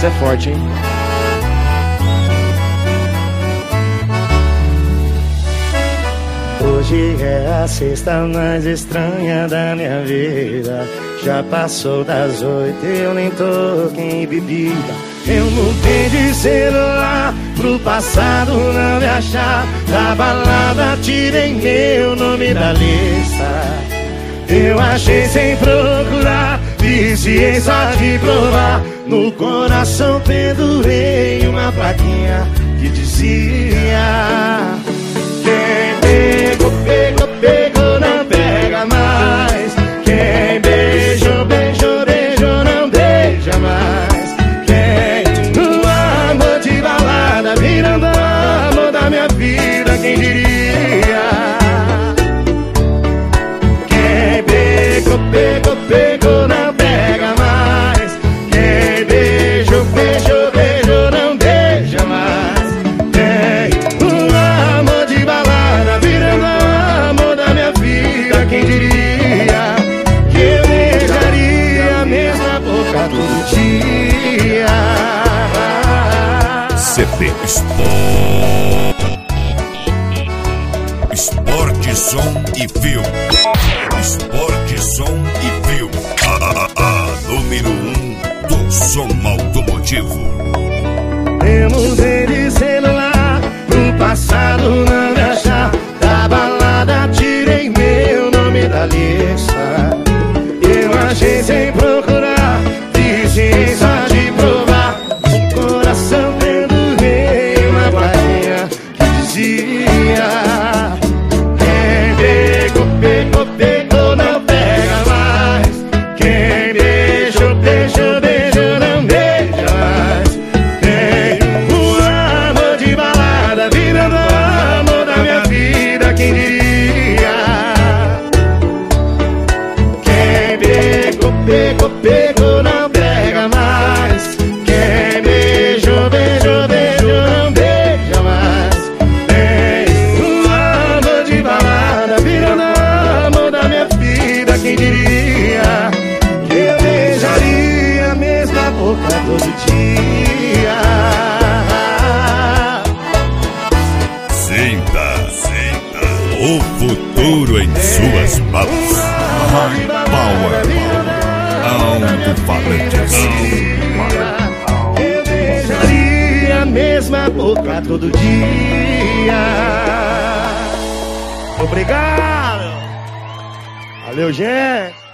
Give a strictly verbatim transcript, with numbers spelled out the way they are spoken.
é forte, hein? Hoje é a sexta mais estranha da minha vida. Já passou das oito, eu nem toquei em bebida. Eu mudei de celular pro passado não me achar. Da balada tirei meu nome da lista. Eu achei sem procurar, viciei só de provar. No coração pendurei uma plaquinha que dizia: quem pegou, pegou, pegou, não pega mais. Quem beijou, beijou, beijou, não beija mais. Quem no amor de balada virando amor da minha vida, quem diria? Quem pegou, pegou, pegou, não pega mais. Quem beijou, beijou, beijou, não beija mais. Quem no amor de balada virando amor da minha vida, quem diria que eu beijaria a mesma boca todo dia? C P Sport, Esporte, som e filme. Esporte, som e filme. A, a, a número um do som automotivo. Eu mudei de celular pro passado não me achar. Da balada tirei meu nome da lista. Eu achei sem procurar, disse só de provar. O coração pendurei uma plaquinha que dizia: quem pegou, pegou, pegou, não pega mais. Quem beijou, beijou, beijou, não beija mais. Tem o amor de balada virando amor da minha vida, quem diria? Quem pegou, pegou, pegou, não pega mais. Quem beijou, beijou, beijou, não beija mais. Tem o amor de balada virando amor da minha vida, quem diria que eu beijaria a mesma boca todo dia? Sinta, sinta o futuro em suas mãos. High Power, alto-falantes. Eu beijaria a mesma boca todo dia. Obrigado. Valeu, gente.